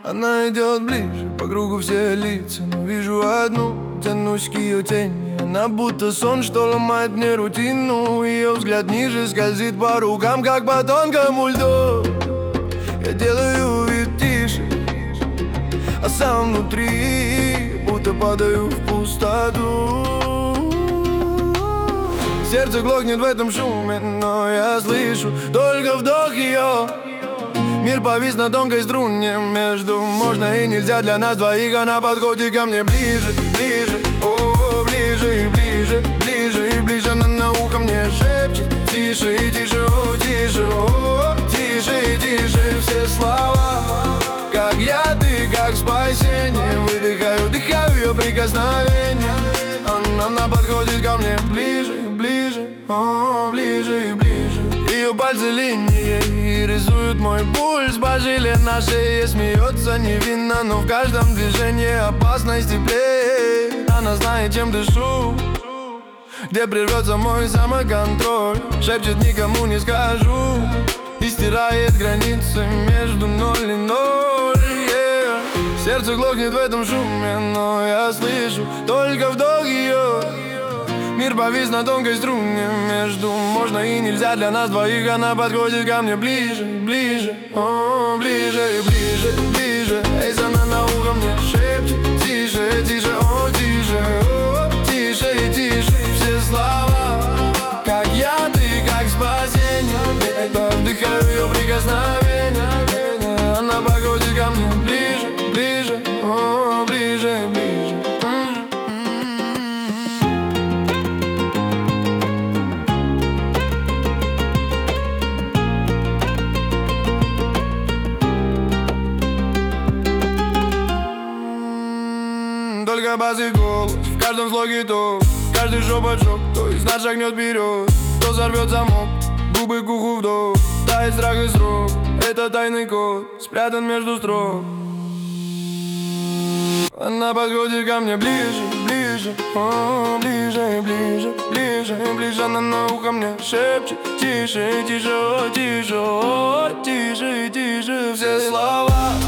Она идет ближе, по кругу все лица, но вижу одну, тянусь к ее тени. Она будто сон, что ломает мне рутину. Ее взгляд ниже скользит по рукам, как по тонкому льду. Я делаю вид тише, а сам внутри будто падаю в пустоту. Сердце глохнет в этом шуме, но я слышу только вдох ее. Мир повис на тонкой струне между можно и нельзя для нас двоих. Она подходит ко мне ближе, ближе, о, ближе и ближе, ближе и ближе. Она на ухо мне шепчет тише и тише, о, тише, о, тише и тише. Все слова, как я, ты, как спасение. Выдыхаю, вдыхаю ее прикосновение. Она подходит ко мне ближе, ближе, о, ближе и ближе. Ее пальцы линии рисуют мой пульс. Божили на шее, смеется невинно, но в каждом движении опасность теплее. Она знает, чем дышу, где прервется мой самоконтроль. Шепчет, никому не скажу, и стирает границы между ноль и ноль, yeah. Сердце глохнет в этом шуме, но я слышу только вдох ее. Мир повис на тонкой струне между можно и нельзя для нас двоих. Она подходит ко мне ближе, ближе, о, ближе и ближе, ближе. Эй, она на ухо мне шепчет тише, тише, о, тише, о, тише и тише. Все слова, как я, ты, как спасение. Вдыхаю ее прикосновение. Она подходит ко мне ближе, ближе, о, ближе и ближе. Только бас и голос, в каждом слоге то, каждый шепот шок, то из нас шагнет вперед, то сорвет замок, губы к уху вдох, тает страх и срок. Это тайный код, спрятан между строк. Она подходит ко мне ближе, ближе, о, ближе и ближе, ближе и ближе. Она на ухо мне шепчет тише и тише, о, тише, о, тише и тише. Все слова,